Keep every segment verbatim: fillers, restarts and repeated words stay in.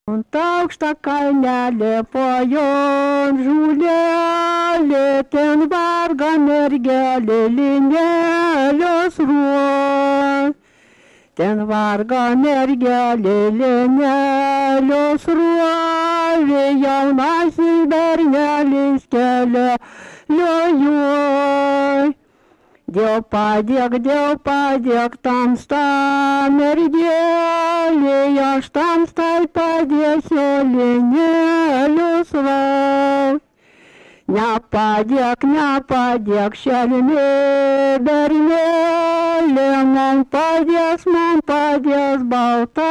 Ant aukštą kalnelį pajon žulelį, ten varga mergelė linelios ruoš. Ten varga mergelė linelios ruoš, jaunasis bernelis keliauja. Diev padėk, Diev padėk tamsta mergelė, aš tamstai padėsiu linelius raus. Nepadėk, nepadėk šelmi bernelė, man padės, man padės balta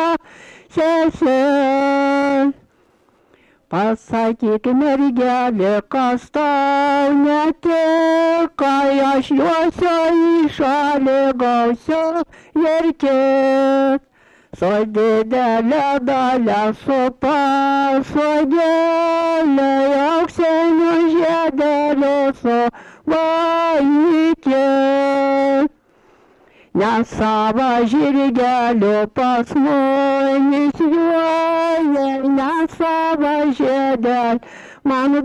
sesė. Pasakyk mergelė, kas tau netik, kai aš juosiu į šalį gausiu ir kiek. Su didelė dalia supa sodėlė, auksinių žiedelių su vaikė. Nesava žirgelių pas mumis juoja, nesava žiedel man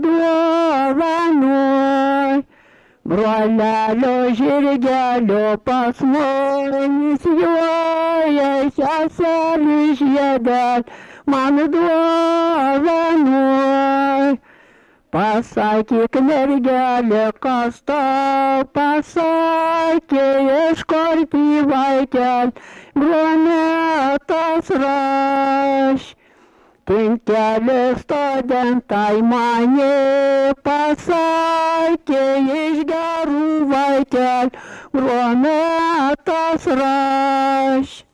dovanoj. Brolelio žirgelių pas mumis juoja, seselių žiedel man dovanoj. Pasakyk mergelė, kas tau pasakė, iškorti vaikel brunetas raš. Penkelis studentai mane pasakė, iš gerų vaikel brunetas raš.